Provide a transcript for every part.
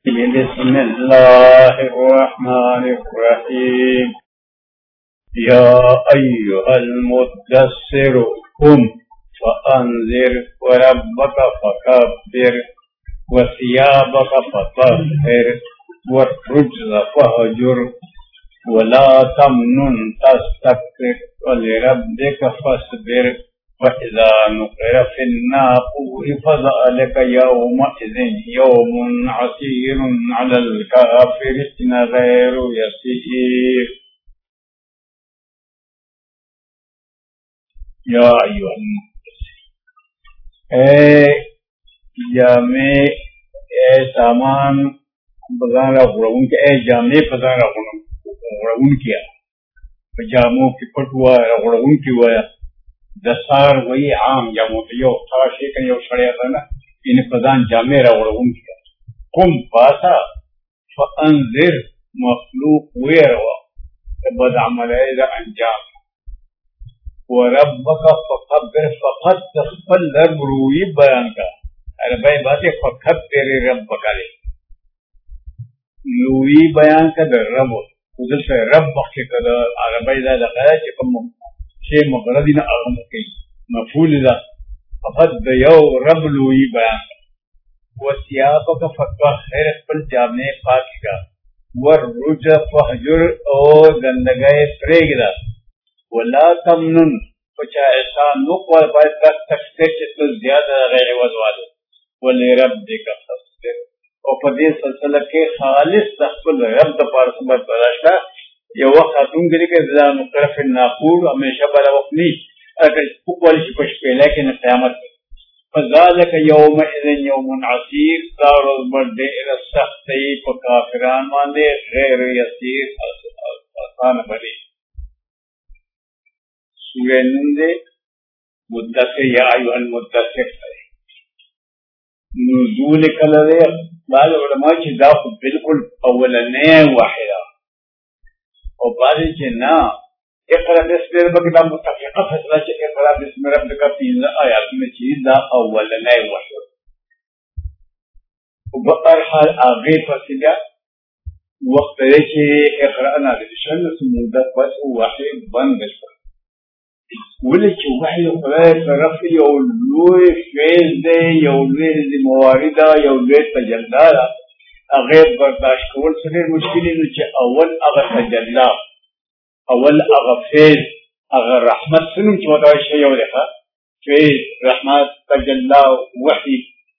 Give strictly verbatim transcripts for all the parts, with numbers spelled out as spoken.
بسم الله الرحمن الرحيم يا أيها المدثر قم فأنذر وربك فكبر وثيابك فطهر والرجز فهجر ولا تمنن تستكثر ولربك فاصبر فإذا نقر في الناقور فذلك يومئذ يوم عسير على الكافرين غير يسير. या जामे ए सामान बजारा गुड़ाउन के ए जामे बजारा गुड़ाउन किया जामों की पटुआ गुड़ाउन की हुआ दसार वही आम जामों के यो थाशे का यो सड़िया था ना इन प्रधान जामे गुड़ाउन किया कुम पासा फअंज़िर मखलूक हुए रवा बदअमल है अंजाम वरब्बक फकब्बिर फकत तखबल रब रूई बयान का अरे भाई बातें फकत तेरे रब करे रूई बयान का रब उधर से रब बख्शे कर अरे भाई दा लगाया कि कम छे मगरदिन अगम के मफूल दा फकत दयो रब रूई बयान का वसियाबक फकहर पल जामे पाक का वर रुज फहजुर और गंदगाए प्रेगदा वला तमनुन कुछ ऐसा नुक और बात तक तो ज्यादा गैर वजवाद वले रब्बिक फस्बिर और पदे सिलसिला के खालिस तखबल रब पर सबत बराशा ये वक्त खातून के लिए ज़रा मुकरफ नाकूर हमेशा बड़ा वक्त नहीं अगर कुल कुछ पहले के क़यामत फज़ालिक यौमइज़िन यौमुन असीर दारुल बर्दे इला सख्ती प काफिरान माने गैर यसीर आसान बने सूरह नून मुद्दसिर या अय्युहल मुद्दसिर नुज़ूल कलरे बाद उलमा की दाख बिल्कुल अवलने वाहिदा और बाद के ना इक़रा बिस्मि रब्बिका मुतफ़िक़ा फैसला के इक़रा बिस्मि रब्बिका तीन आयत में चीज दा अवलने वाहिदा बहरहाल आगे फसिला वक्त है कि इक़रा नाज़िल शुन मुद्दत बस वाहिद बंद ولك وحي خلاص رفي يولوي فيز يولوي مواردا يولوي تجلال غير برداشت کول سره مشکل نه چې اول هغه تجلا اول هغه فیز هغه رحمت سنم چې ودا شي یو لخوا فیز رحمت تجلا وحي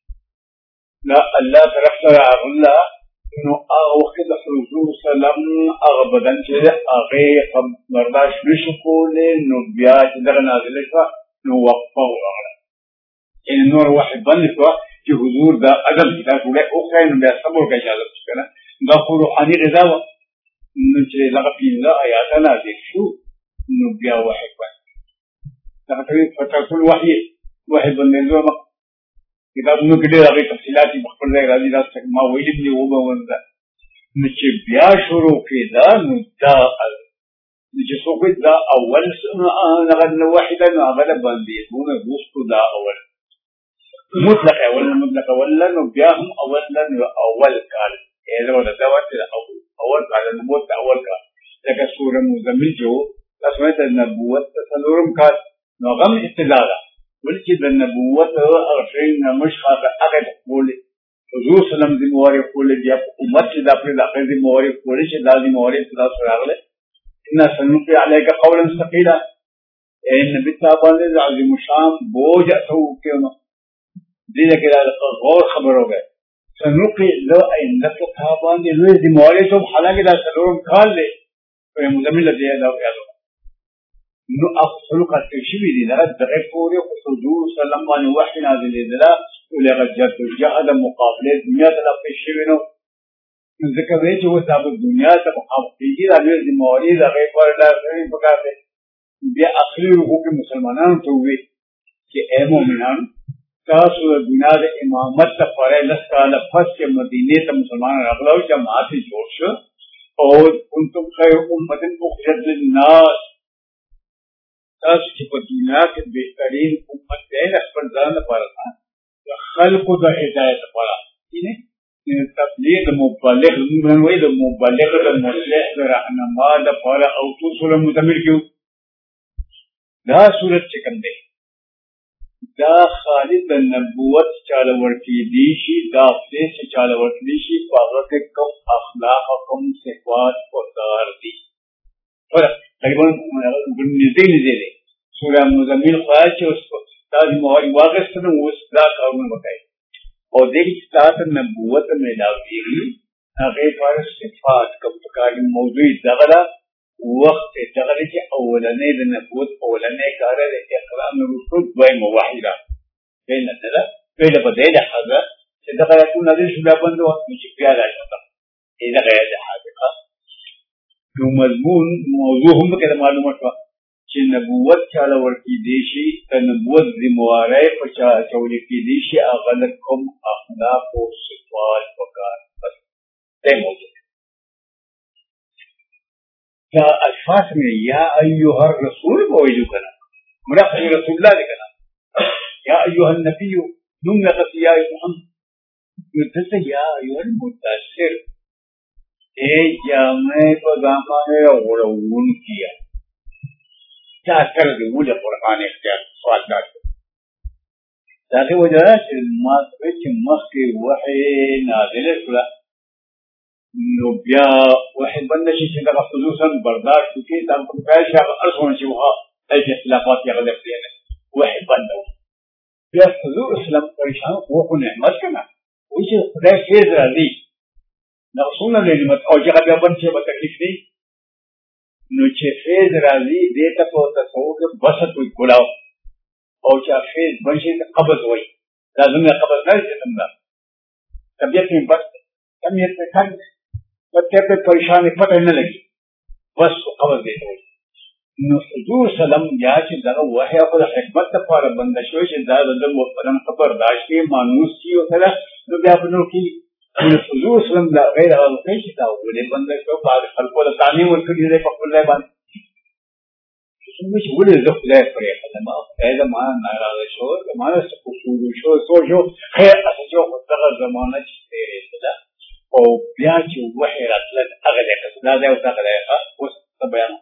لا الله طرف سره الله انه هغه وخت حضور سلام هغه بدن چې هغه برداشت نشو کوله نو بیا چې دغه نازل شو نو وقفه وغړه ان نور واحد باندې شو چې حضور دا ادب کتاب له اوخه نو بیا صبر کوي اجازه کنه دا خو روحاني غذا و نو چې لغه پیله آیات نازل شو نو بیا واحد باندې دا کوي فتاکل وحي واحد باندې نو کتاب نو کې ډېر تفصیلات په خپل ځای راځي دا څنګه ما ویلي دی و به ونده نو چې بیا شروع کېدا نو دا نو چې څوک دا اول نغد واحده نو هغه باندې مونږ غوښتو دا اول مطلق اول مطلق ولا نو بیا هم اول نو اول کال اله ولا دا وخت اول کال نو مو اول کال لکه سوره مزمل جو تاسو ته نبوت تسلورم کال نو غم ابتداء ولكن النبوة أرشينا مش خاطر أغد قولي حضور سلام دي مواري قولي دي أمت دا فرد أخير دي مواري قولي شدا دي مواري صدا سراغلي إنا سنلقي عليك قولا ثقيلا إن بالتابان دي عظيم الشام بوجع سوكيونا دي لك إلا غور خبر ہوگئے سنلقي لو أي لك تابان دي لوي دي مواري سوم حالاكي دا سلورم کال دي مزمل دي دا وقیادو نو اصل قصشي دي دا دغه پورې حضور صلی الله علیه وحی نازل دي دا ولغه جت جهاد مقابله دنیا ته په شوی نو ځکه وی چې وساب دنیا ته مقابله دا د مواري دغه پر دا څنګه پکاره بیا اخري حقوق مسلمانانو ته وی چې اے مؤمنان تاسو د دنیا د امامت لپاره لسکاله پس کې مدینه ته مسلمان راغلو جماعت جوړ شو او انتم خیر امه اخرجت للناس تاسو چې په دنیا کې بهترین امت دی د خپل ځان لپاره خلقو د هدایت لپاره نه تبلیغ مبلغ من وی د مبلغ د مصلح د رهنما د لپاره او توصل مزمل کیو دا صورت چې کوم دی دا خالد د نبوت چاله ورکی دی شي دا څه چاله ورکی دی شي په هغه کې کوم اخلاق او کوم صفات پکار دي پر تقریبا نږدې نږدې دی سوره مزمل خواهد چې اوس تاسو مواري واغستنه اوس دا کارونه وکړي او دې چې تاسو نبوت ملاوي هغه پر صفات کوم کاری موضوع دغه وقت دغه چې اولنې د نبوت اولنې کار د اقرام رسول دوی موحده بین دغه بین په دې د حاجه چې دغه ټول نظر شوه بندو چې بیا راځي دغه د حقیقت نو مضمون موضوع هم کې معلومات وا چې نبوت چاله ورکی دی شي د نبوت ذمہواری په چا چولې کې دی شي هغه کوم اخلاق او صفات وکړ بس دې موضوع دا الفاظ میں یا ایها الرسول موجود کنا مرافع رسول الله کنا یا ایها النبی نملك یا محمد نتسه یا ایها المدثر اے جامع کو زمانے غړون کیا چا کر دی ولې قرآن اختیار سوال کاټ داغه وجه چې ما چې مخکې وحی نازل شوه نو بیا وحی بند شي چې دا خصوصا برداشت کې دا کوم کار چې ارسونه چې وها اي اختلافات یې غلط دي نه وحی بند بیا حضور اسلام پریشان وو کو نعمت کنا او چې خدای فیض راځي نقصونه نعمت او چې هغه بند شي به تکلیف دی نو چې فیض راځي دې ته په تصوف کې بس کوئی ګلاو او چې فیض بنشي قبض وای لازم یې قبض نه شي څنګه طبيعت یې بس طبيعت یې څنګه پته په پریشان پته نه لګي بس قبض دی نو حضور سلام یا چې دا وحی په حکمت لپاره بند شوی چې دا د وفرن خبر داشتي مانوس کی او سره نو بیا په نو کې حضور سلام دا غیر هغه کې چې دا ولې بند شو په خلکو له تعلیم ورکړي دی په خپل ځای باندې څنګه چې ولې زه خدای پرې خدمت او خدای ما ناراضه شو ما څه اصول شو سوچو خیر اساسو په دغه زمانه چې تیرې ده او بیا چې وحی راتلل هغه دې دا دا او هغه دې اوس څه بیان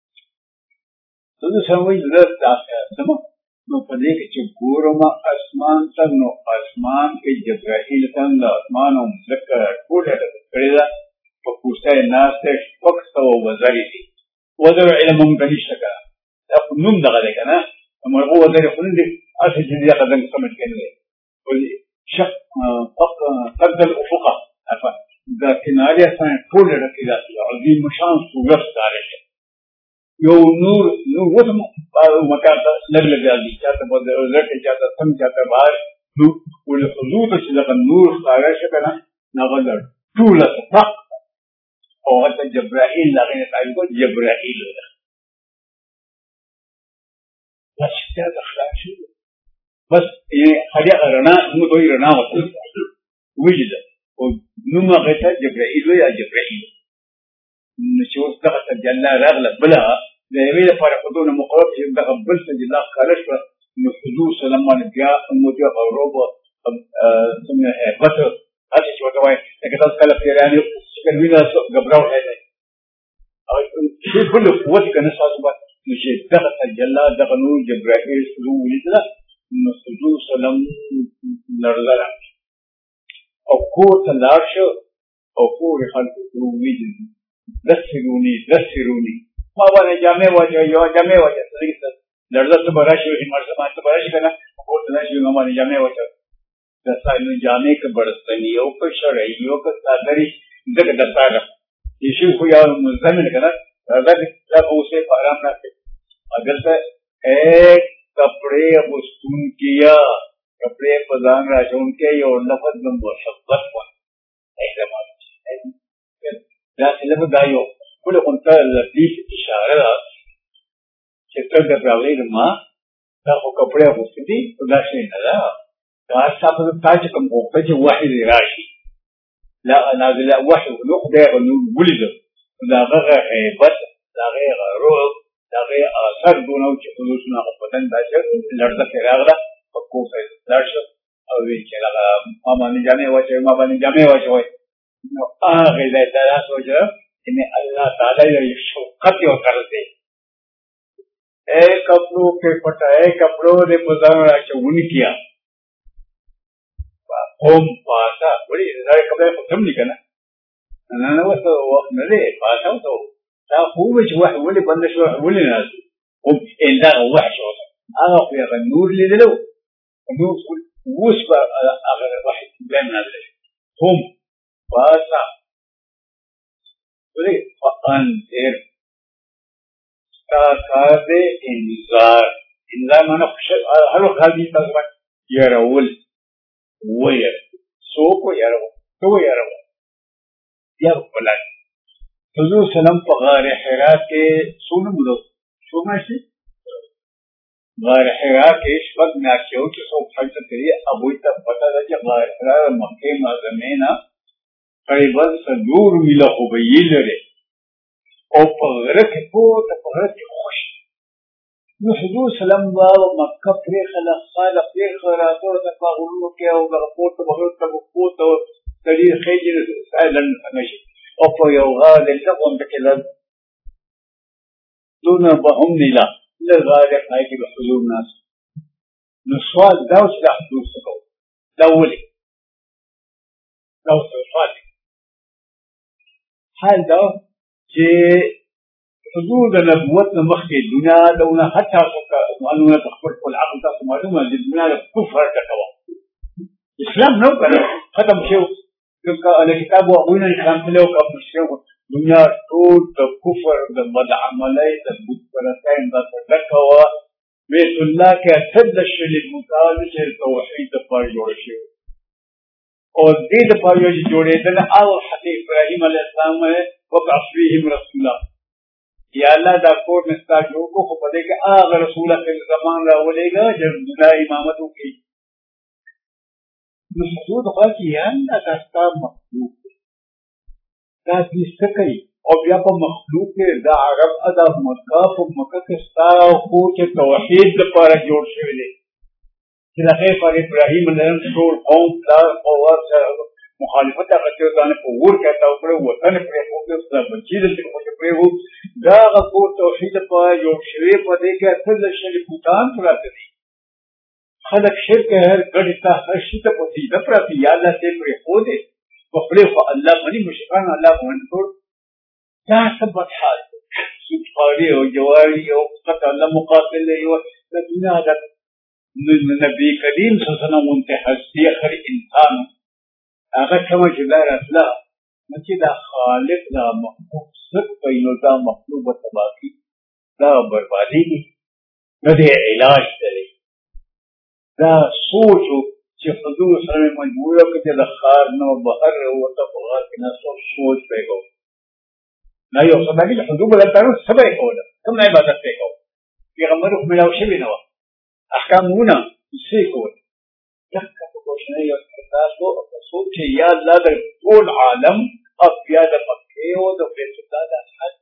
څه سموي زړه تاسو سمو نو په دې کې چې ګورم اسمان ته نو اسمان کې جبرائیل څنګه اسمان او ذکر ټول کړی دا په کوڅه ناشته وخت او وزري دي وزر علم من شکا دا نوم دغه ده کنه مرغو وزر خلل دي اصل دې قدم سمج کړي ولي شق فق قد الافق افا دا کناري اسان ټول رکی دا عظیم شان صورت دار یو نور نو وسم مکان ته لګ لګ دي چې په دې ورته چې تاسو سم چې بهر نو ول حضور چې دا نور ښکارا شي کنه نغلر ټول فق او حتی جبرائیل لغینه تعیب جبرائیل ده بس دا اخلاق شي بس یې هغه رڼا موږ دوی رڼا وته وجد او نو ما غته جبرائیل یا جبرائیل نشوف دغه تجلى رغله بلا د یوې لپاره خودونه مقرب چې دغه بل تجلى خارج کړ نو حضور سلام علیه بیا موجه او روب څنګه هیبت هغه چې وته وای چې تاسو کله پیرانی چې وینا غبراو هي او چې کله قوت کنه تاسو باندې چې دغه تجلى دغه نور جبرائیل شروع ولیدل نو حضور سلام لړل او کو تلاش او کو خلق شروع ولیدل دسرونی دسرونی ما باندې جامع واجه یو جامع واجه څنګه لړزه براشي وي مرزه ما ته براشي کنه او ته نشي ما باندې جامع واجه د سایل جامع کې برستنی او په شرعي او په صادري دغه د ساده شي خو یو مزمن کنه راځي دا اوسه په آرام راځي اگر ته ایک کپڑے وستون کیا کپڑے په ځان راځون کې یو لفظ د محبت و ایکدم دا لفظ دا یو کله کومه لطیف اشاره ده چې څنګه راوړي ما دا خو کپڑے وستدي دا شي نه ده دا تاسو ته کوم وخت چې واحد راشي لا انا لا واحد نو خدای غو ولید دا هغه هیبت دا هغه روح دا هغه اثر دونه چې خلوصونه په بدن دا چې لړزه راغله په کوڅه دا شو او وی چې هغه ما باندې جامې واچوي ما باندې جامې واچوي نو هغه ځای ته دا سوچه چې الله تعالی یو شفقت یو کړی دی اے کپڑوں کے پٹا اے کپڑوں دے پزان راچون کیا قوم پاسا وړي دا کپڑے ختم دي کنه انا نو وسو وخت نه دی پاسا وسو دا خو چې واحد ولې بند شو ولې نه او ان دا وحش هغه خو یې نور لیدلو نو وش با هغه واحد بین نه دی قوم پاسا وړي فانذر کار دے انذار انذار مانا خوش هر وقت حدیث تاسو يرول وير سوق يرول تو يرول یا بلای حضور سلام په غار حرا کې سونه ملو شو ماشي غار حرا کې شپږ میاشتې او چې څو حج کوي ابو ته پتا ده چې غار حرا مکه معظمه نه قریبا څلور میله خو به یې لري او په غره کې پوته په غره کې خوش نو حضور سلام با مکه پرې خلک خالق پرې خراتو ته پاغلو کې او غره پوته بغیر ته پوته تدې خېجره سالن نشي او په یو غاده لغون کې لږ دون به هم نیلا لغاده پای کې به حضور ناس نو سوال دا اوس د حضور څخه دا ولي دا سوال حال دا چې حضور د نبوت نه مخکې دنیا دونه حتی معلومه تخبر کول عقل تاسو معلومه د دنیا د کفر ټکوا اسلام نو کړه ختم شو ال کتاب او وینه اسلام ته لو کړو شو دنیا ټول د کفر د بد عملي د بت پرستۍ د ټکوا بیت الله کې اسد شل متعال چې توحید پر جوړ شي او دې د پر جوړېدل او حضرت ابراهيم عليه السلام وقف فيهم رسولا یا الله دا کوټ نستا جوړ کو خو پدې کې هغه رسول الله زمان راولېګا چې د امامت وکي نو حضور خو چې یا الله تاسو مخلوق دا دې سکي او بیا په مخلوق کې دا عرب ادا مکه په مکه کې ستا خو چې توحید لپاره جوړ شوی دی چې هغه پر ابراهيم علیه السلام قوم دا او ورته مخالفت هغه چې ځان په ور کې تا وکړو وطن پرې وکړو چې بچی دې په پرې وو دا غو توحید په یو شری په دې کې اصل شری بوتان پراته دي خلک شرک هر ګډ ته هر شي ته په دې پراته یا الله دې پرې خو دې په خپل خو الله باندې مشکان الله باندې ټول دا ثبت حال سبحانه او جواری او قطع الله مقاتل یو د دنیا د نبی کریم صلی الله علیه وسلم منتهى اخر انسان هغه کومه چې دا راتله نو چې دا خالق دا مخلوق ست پینو دا مخلوق تباہی دا بربادی دی نو دې علاج دی دا سوچو چې حضور سره مجبور کړي د خار نو بهر وته په غار کې نه سوچ پیګو نه یو څه باندې حضور بل تر سبا کوله کوم عبادت پیګو پیغمبر خو ملاو شوی نو احکامونه څه کوي تکه په کوشنه یو تاسو سوچ چې یا الله د ټول عالم او بیا د مکه او د بیت الله د حج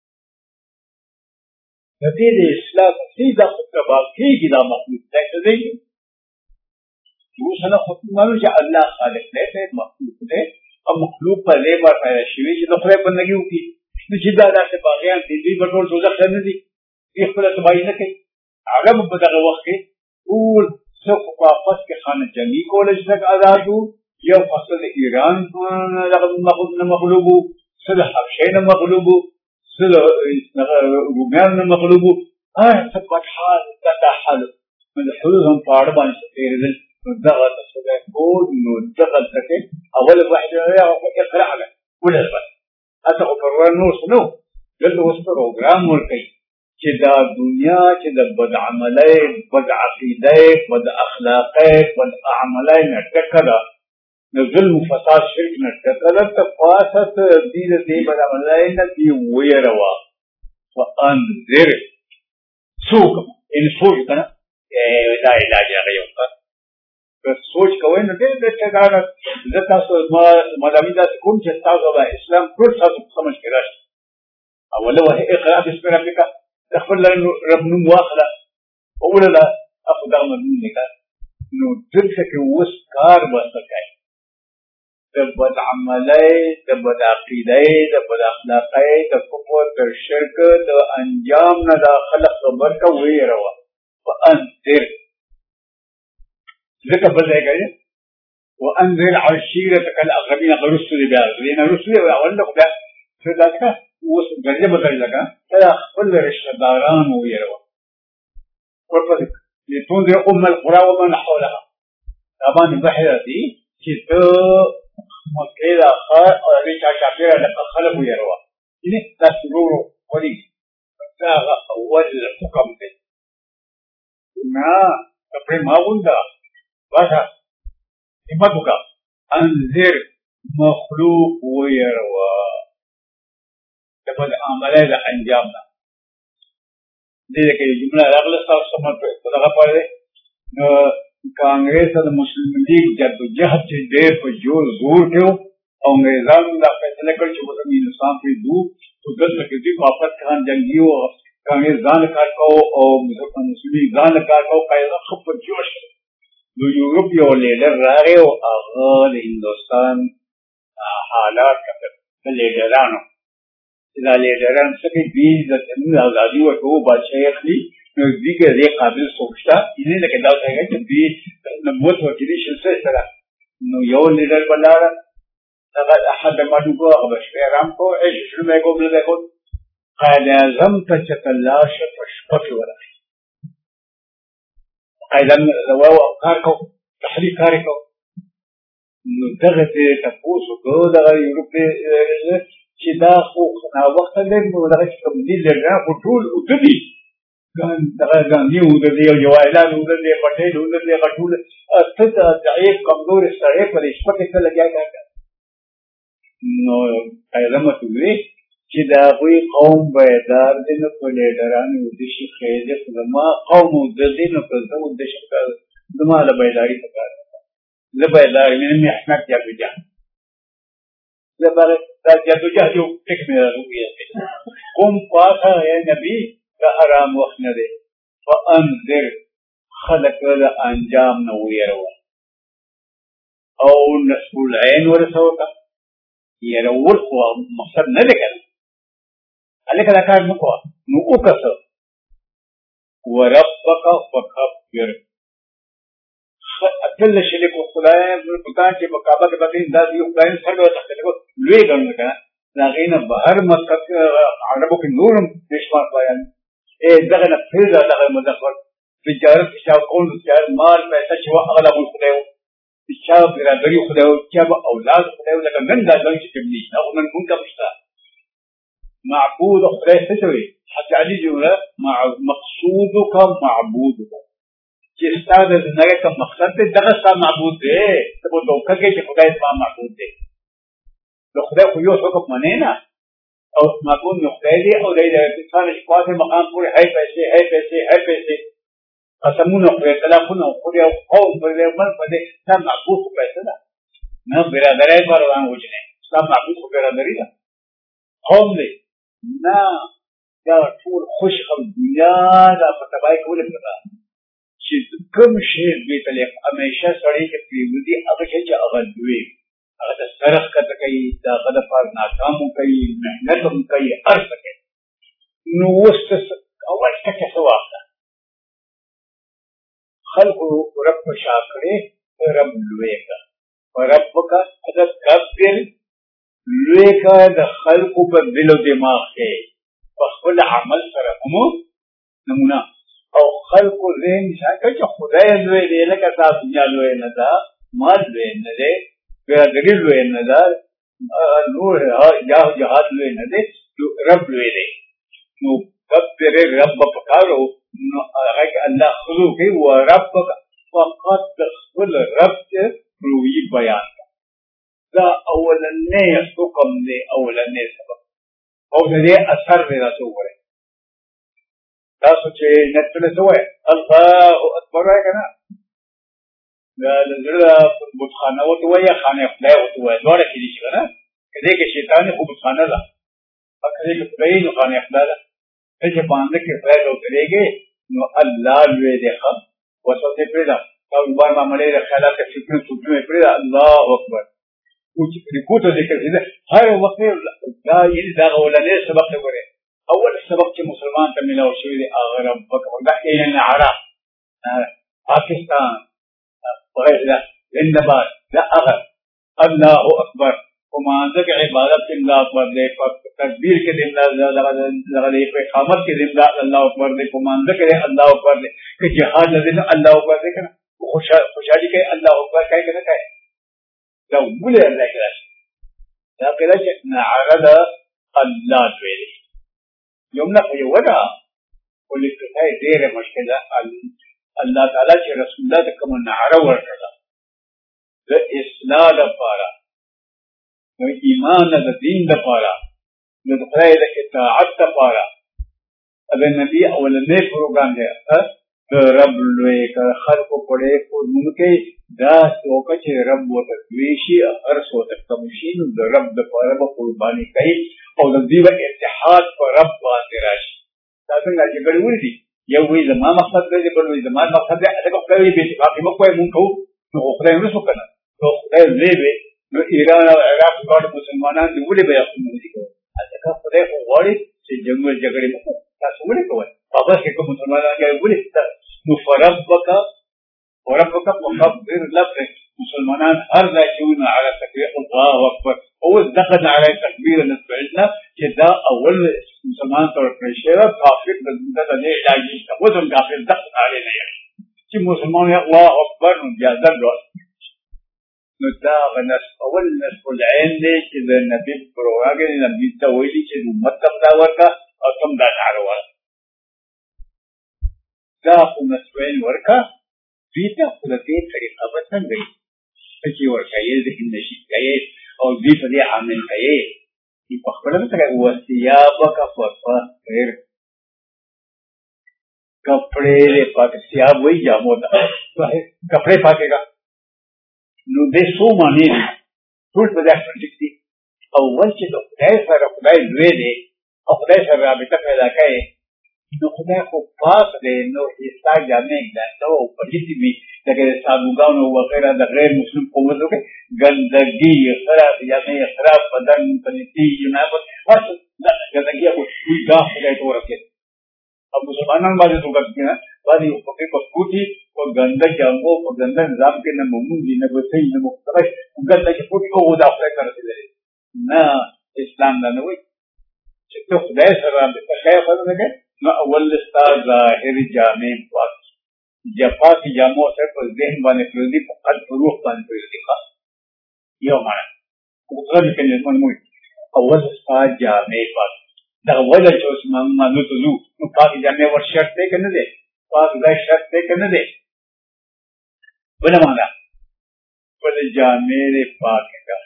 د دې د اسلام سیده خطبه کېږي دا مخلوق څه دی یو څنګه خطبه چې الله خالق دی مخلوق دی او مخلوق په لبا پیدا شوی چې د خدای بندګي وکړي نو چې دا داسې باغیان دي دوی په ټول دوزخ نه دي دوی خپل تباہي نه کوي هغه په دغه وخت کې ټول څوک په واپس کې خانه جنگي کولج تک آزادو یو فصل ایران نه مغلوبو سل حبشین مغلوبو سل رومیان مغلوبو هر څه په حال دا حال من حلهم پاړ باندې تیرېدل دغه څه کول نو دغه تک اول واحد اقرا له ولا بس اته پرور نو سنو دلته اوس پروګرام ورکړي چې دا دنیا چې د بد عملي بد عقیده بد اخلاقه بد اعمالي نټکړه د ظلم فساد شرک نټکړه ته فاسد دې دې بد عملي نه دی ويروا فانذر سوق ان سوق کنه دا علاج هغه یو څه سوچ کوی نو دې د څنګه د تاسو ما مدامي دا کوم چې تاسو د اسلام ټول تاسو سمجھ کې راشي اوله وه اقرا بسم ربک تخبر رب نوم واخله اوله لا اخذ دغم منك نو دلته کې اوس کار به کوي د بد عملۍ د بد عقیدۍ د بد اخلاقۍ د کفر د شرک د انجام نه دا خلق خبر کا ویروه وانذر ذکر بل ځای کوي وانذر عشيرتك الاقربين رسل بیا لین رسل اول نو بیا څه دا اوس درجه بدل لگا دا خپل رشتہ داران ویروه ورپسې لتنذر ام القرى ومن حولها طبعا بحر دي چې ته مکه دا خار او د چا چاپیره د خلک ویروه یعنی دا سرور وړي دا اول حکم دی نه په ماوندا باشا همت وکړه انذر مخلوق ویروه د بد عمله د انجام نه دې کې جمله راغله تاسو سمات په دغه پاره نو کانګریس او مسلم لیگ جدوجہد چې ډېر په جوړ زور کړو او انګریزانو دا فیصله کړ چې موږ هندوستان په دو تو دلته کې دوی واپس خان جنگي او کانګریس ځان کار کو او مسلم لیگ ځان کار کو قاعده خو په جوش نو یورپ یو لیډر راغی او هغه د هندوستان حالات کړل لیډرانو دا لیډران څه کې دې د تنظیم ازادي ورکو بادشاہ اخلي نو دې کې دې قابل سوچتا یې نه کې دا څنګه چې دې نو موږ ورته شي سره نو یو لیډر بلاره هغه احد ما دوه هغه شپه رام کو ايش شنو مې کوم له کو قائد اعظم ته چتلاش پشپک ورغی قائد اعظم او کار کو تحریک کار کو نو دغه ته تاسو کو دغه یورپ چې دا خو نا وخت دې نو دغه کوم دي لږه په ټول او دې ګان دغه ګاندی او دې یو اعلان او دې پټېل او دې غټول ست ضعیف کمزور سره پر شپه کې لګیا نو ایرمه دوی چې دا وی قوم بیدار دي نو په لیډرانو د شي خېده زما قوم د دې نو په زمو د شکل زما له بیداری پکار له بیداری مې احمد یا بجا زبر دا جدوجہد یو ټیک مې راغلی قوم پاکه یا نبی دا حرام وخت نه دی فانذر خلق له انجام نه ویروه او نسب العين ورسوته يرول خو مقصد نه دی کنه الکه دا کار نکوه نو وکړه وربک فکبر اکل شریک خدای بکان چې مکابه کې باندې دا دی خدای سره وځه لوی ګڼل کنه دا غینه بهر مسکت عربو کې نورم نشمار بیان اے دغه نه پیدا دغه مذکر تجارت چې کول چې مال پیسې چې اغلب خدای چې برادری خدای چې اولاد خدای لکه نن دا ځای چې تبلی دا نن مونږه مشته معبود خدای څه وي حتى علي جمله مع مقصودك معبودك چې ستاسو د نړۍ کوم مقصد دی دغه ستاسو معبود دی ته په دوکه کې چې خدای ستاسو معبود دی نو خدای خو یو څوک منې نه او معبود نو خدای دی او د انسان شپه مقام پورې هي پیسې هي پیسې هي پیسې قسمونه خدای تلافونه خدای او قوم په دې من په دې ستاسو معبود خو پیسې ده نه برادرای پر روان وځنه ستاسو معبود خو برادری ده قوم دی نه دا ټول خوش خم دنیا دا په تبای کوله پتا چې کوم شی دې ته همیشه سړی کې پیوځي هغه چې هغه دوی هغه سرخ کته کوي دا غلط پر ناکامو کوي مهنت هم کوي ارث کوي نو وست اول څه څه واخله خلق رب شاکره رب لویکا ربک اذا کبر لویکا د خلق په دل او دماغ کې خپل عمل سره هم نمونه او خلق ذهن شاکه چې خدای لوی دی لکه تاسو نه لوی نه دا مال لوی نه دی برادری لوی نه دا نور یا جهاد لوی نه دی رب لوی دی نو کبر رب پکارو نو هغه الله خلو کوي او ربک فقط خپل رب ته روی بیان دا اولنې حکم دی اولنې سبب او دې اثر دی تاسو وګورئ تاسو چې نت له سوې الله اکبر راځي کنه دا لږه بوتخانه او تویا خانه خدای او تویا ډوره کې دي کنه کله کې شیطان خو بوتخانه ده اکه کې خدای نو خانه خدای ده چې باندې کې خدای او کېږي نو الله لوی دی خو وسوسه پیدا او بار معاملې د خیالات کې فکر فکر کړی الله اکبر او چې کو ته ذکر دي هر وخت دا یې دا ولنې سبق دی ګوره اول سبق چې مسلمان ته ملاو شوی دی هغه ربک دا یې نه عرب پاکستان غیر لا اندبار لا هغه الله اکبر ومانځه کې عبادت الله اکبر دې تکبیر کې دې الله لغه په قامت کې دې الله اکبر دې ومانځه کې الله اکبر دې کې جهاد دې الله اکبر دې کنه خوشالي کې الله اکبر کوي کنه کوي لو ولې الله کړه دا کله چې نعرض الله ویلي یومنا په یو ودا ولې ته ډېره مشکله الله تعالی چې رسول الله ته کوم نعره ورکړه د اصلاح لپاره د ایمان د دین لپاره د خدای د اطاعت لپاره د نبی اولنې پروګرام دی د رب لوی ک خلق پړې کو مونږه دا څوک چې رب وتوي شي هر څو ته کوم شي نو د رب د لپاره به قرباني کوي او د دې په اتحاد پر رب باندې راشي دا څنګه چې ګړوي دي یو وی زما مقصد دی بل وی زما مقصد دی هغه کوي به اتفاق مو کوي مونږ نو خدای نو څه کنه نو خدای دې نو ایران او عراق ټول مسلمانان دی ولې به خپل دي کوي هغه خدای غواړي چې جنگ جګړې مو تاسو ولې کوي بابا کې کوم مسلمانان کوي ولې نو فربک وربک مخبر لفظ مسلمانان هر ځای چې على تکبیر الله اکبر او دخل على تکبیر نسبتنا چې دا اول مسلمان تر پرشه کافر د دغه نه علاجي وزن کافر دخل عليه نه چې مسلمان الله اکبر نو اجازه ورکړي نو دا غنس اول نسب العين دی چې د نبی پرواګي نبی ته ویلي چې امت دا ورکا او کوم دا ناروا دا خو نسب العين ورکا بیت خپل دې طریقه به څنګه چې ورکا یې د نشي کوي او دې په دې عامل کوي چې په خپل څه وصیابک فطهر کپڑے پاک سیاب وہی جامو دا کپڑے پاکے گا نو دې سو معنی ټول په دې اړه دي او ول چې د خدای سره خدای لوی دی او خدای سره رابطه پیدا کوي نو خدای خو پاک دی نو ایسا جامې دا نو په دې وی دغه سابوګانو وغیرہ د غیر مسلم قوتو کې ګندګي خراب جامې خراب بدن پنيتي جناب بس دا ګندګي خو دا خدای ته ورکه अब मुसलमानों बारे तो करते हैं बारी पके पस्कूटी और गंदा जांगो और गंदा निजाम के न मुमुंजी न बसई न मुख्तरश गंदा के फुट को वो दाखिल करते रहे ना इस्लाम ना नवी तो खुदाई सलाम पे क्या फर्क है ना अव्वल स्टार ज़ाहिर जामे पाक जफा की जामो से पर ज़हन बाने फिरदी पकड़ रूह बाने फिरदी का ये हमारा उधर के लिए मन मुई अव्वल स्टार जामे पाक دا ولا چې اوس ما نو ته نو نو پاک جامې ور شرط دی کنه دی پاک دا شرط دی کنه دی بل معنا بل جامې پاک کا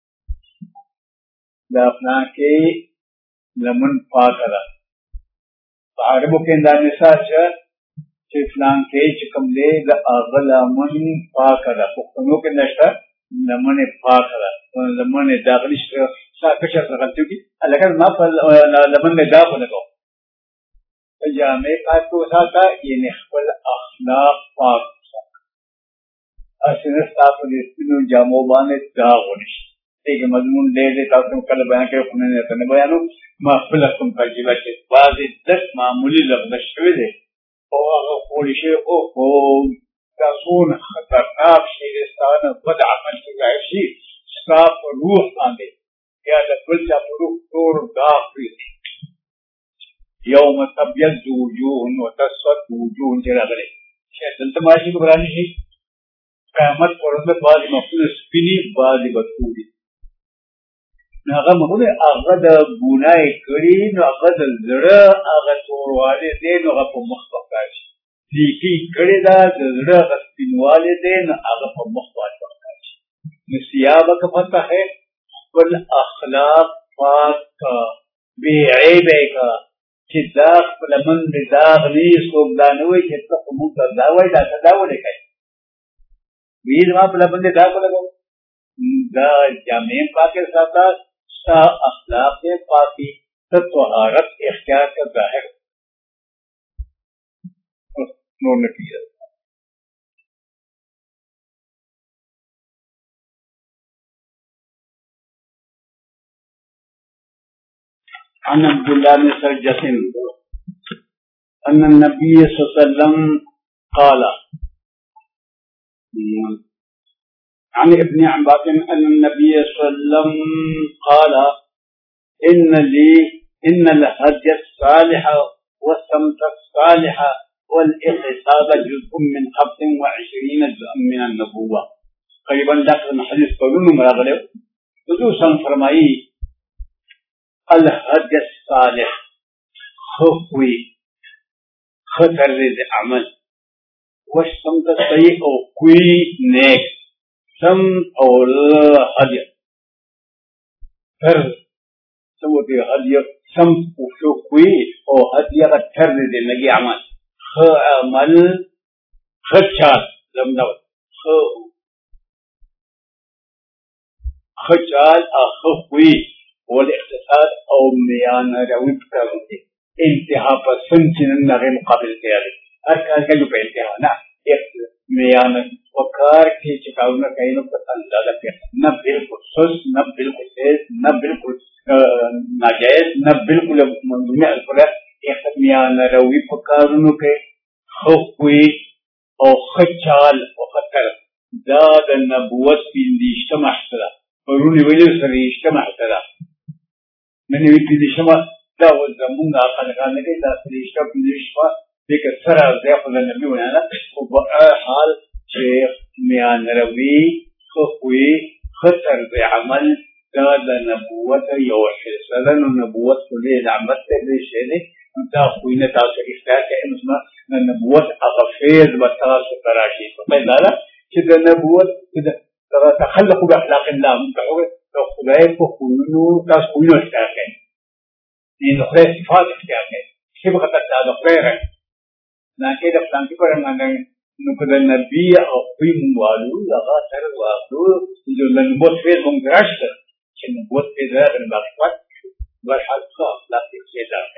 دا اپنا کې لمن پاک را عربو کې دا مثال چې فلان کې چې کوم دی دا اغل لمن پاک را پښتنو کې نشته لمن پاک را لمن داخلي کچر غلطیو کی اگر ما پر لمن میں دا کو لگاؤ جامع پاک کو ساتھا یعنی خپل اخلاق پاک ساتھا اسنه تاسو دې سپینو جامو باندې دا ونشي دغه مضمون دې دې تاسو کله بیان کړو خو نه نه بیانو ما خپل کوم تجربه چې بعضې دس معمولی لفظ شوی دی او هغه پولی شي او او تاسو خطرناک شي رستانه بد عمل کوي شي صاف روح باندې یا د بل چا په روح تور داغ پرېږدي یوم تبیض وجوه وتسود وجوه چې راغلی چې دلته ماشي به برانې شي قیامت پر ورځ بعضې مخونه سپینې بعضې به تورې نو هغه مخونه هغه د ګناه یې کړي نو هغه د زړه هغه توروالی دی نو هغه په مخ به ښکار شي نیکي کړې ده د زړه هغه سپینوالی دی نو هغه په مخ باندې به ښکار شي نو ثیابک فطهر بل اخلاق پاک کا بے عیب کا چې داغ په لمن د داغ نه څوک دا نه وایي چې ته موږ ته دا وایي دا څه دا ولې کوي وی ما په لمن د داغ لګو دا جامې پاکه ساته ستا اخلاق پاکي ته طهارت اختیار کا ظاهر نور نتیجه عن عبد الله بن سرجة أن النبي صلى الله عليه وسلم قال عن ابن عباس أن النبي صلى الله عليه وسلم قال إن لي إن الهدي الصالح والسمت الصالح والاقتصاد جزء من خمس وعشرين جزءا من النبوة. قريبا داخل الحديث قولون مراغلة خصوصا فرمائي الهدي الصالح خفوي خطر عمل والسمت السيء أو كوي نيك سم أو الهدي فرد سموتي هدي سم وشو كوي أو هدي غتر نجي عمل خ عمل خشات لم نقل خ خشات أخوي والاقتصاد أو ميان روي بكرمتي انتهاء بسنتين النغي مقابل تياري أركان كيلو بانتهاء نا ميان وكار كي چکاونا كينو بسندال كي نبيل خصوص نبيل خصيص نبيل ناجائز نبيل كل منظومة الكرة اخت ميان روي بكارنو كي خوي أو خشال أو خطر زاد النبوة في الاجتماع سلا وروني ويلي سري اجتماع سلا من يبي الاجتماع دا والزمون أقل كان لكي دا سري اجتماع في الاجتماع ذيك السرع زيقل النبي ونانا وبقى حال شيخ ميان روي خوي خطر بعمل زاد النبوة يوحي سلن النبوة كلية العمل تهدي الشيء انت خوينا تاسو افتاك انو اسمه النبوة أغفير بتاسو تراشي فقال لا كده النبوة كده تخلقوا بأخلاق الله متحوه تخلقوا بخوينو تاسو خوينو افتاكين إنه خلق صفات افتاكين شبغة تتعلق غيره لكن إذا فلانكي فرمان نقول النبي أخوي موالو لغا سر واقلو إذا النبوة فيه ممترشت كان النبوة فيه ذا بالباقفات والحلقة أخلاق الشيطان